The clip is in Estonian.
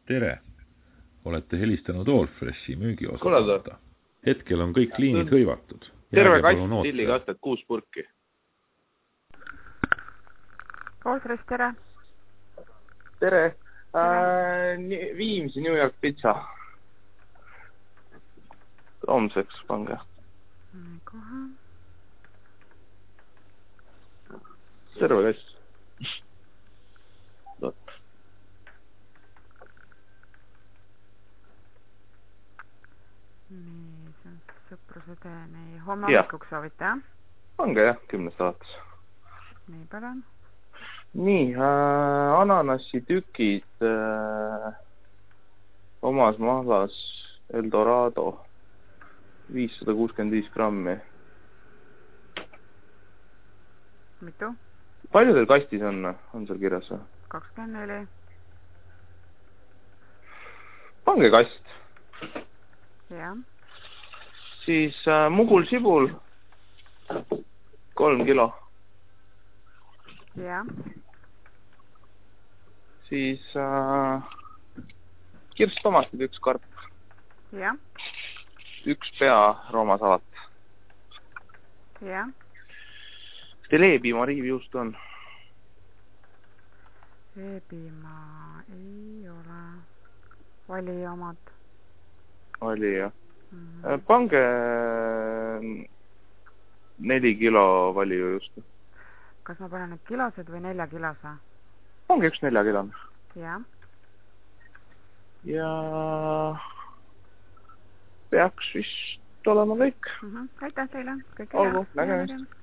Tere! Olete helistanud Allfreshi Kuulda. müügiosakonda. Hetkel on kõik liinid hõivatud. Terve kast tillikastet 6 purki. Allfresh, tere! Tere! Viimsi New York pizza. Homseks pange. Kohe. Terve kast. Nii, see on sõpruse tee. Nii, homme hommikuks soovite, jah? Pange jah, 10 saates. Nii, palun. Nii, ananassitükid omas mahlas Eldorado 565 grammi. Mitu? Palju teil kastis on seal kirjas? 24. Pange kast. Jah. Siis mugul sibul 3 kilo. Jah. Siis kirstomatid 1 karp. Jah. 1 pea roomasalat. Jah. Kas teil e-piima riivijuust on? E-piima ei ole. Vali omad. Oli jah. Pange 4 kilo valiju just. Kas ma panen nüüd kilosed või 4 kilose? Pange 1 4 kilone. Jah. Ja peaks vist olema kõik. Aitäh teile. Olgu, nägemist.